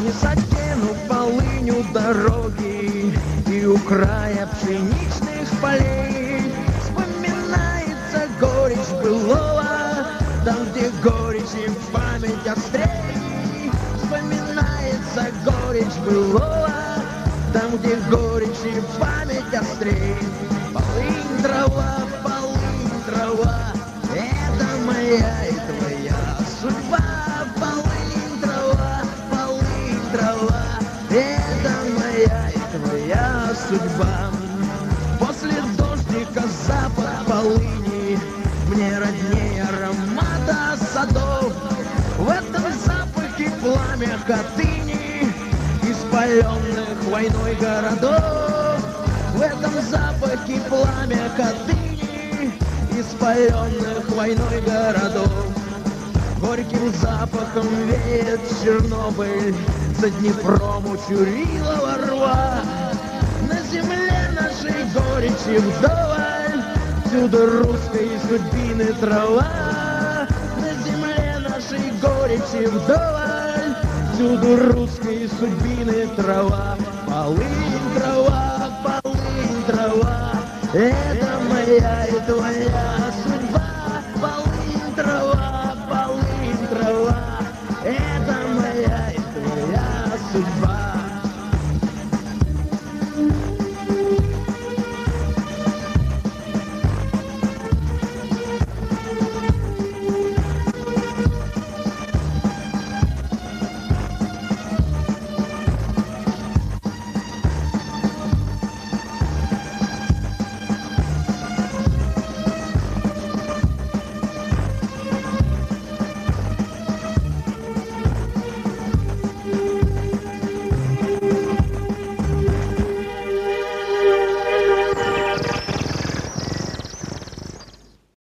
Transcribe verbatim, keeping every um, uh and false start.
Не закину полынью дороги и у края пшеничных полей. Вспоминается горечь былого, там, где горечь и память острей. Вспоминается горечь былого, там, где горечь и память острей. Полынь, трава, полынь, трава, это моя и твоя судьба. Полынь, трава, полынь, трава, это моя и твоя судьба. После дождика запах полыни мне роднее аромата садов. В этом запахе пламя хатыни испаленных войной городов. В этом запахе пламя хатыни испаленных войной городов. Горьким запахом веет Чернобыль, за Днепром у Чурилова рва. На земле нашей горечи вдоволь, всюду русской судьбины трава. На земле нашей горечи вдоволь, всюду русской судьбины трава. Полынь, трава, полынь, трава, это моя и твоя судьба.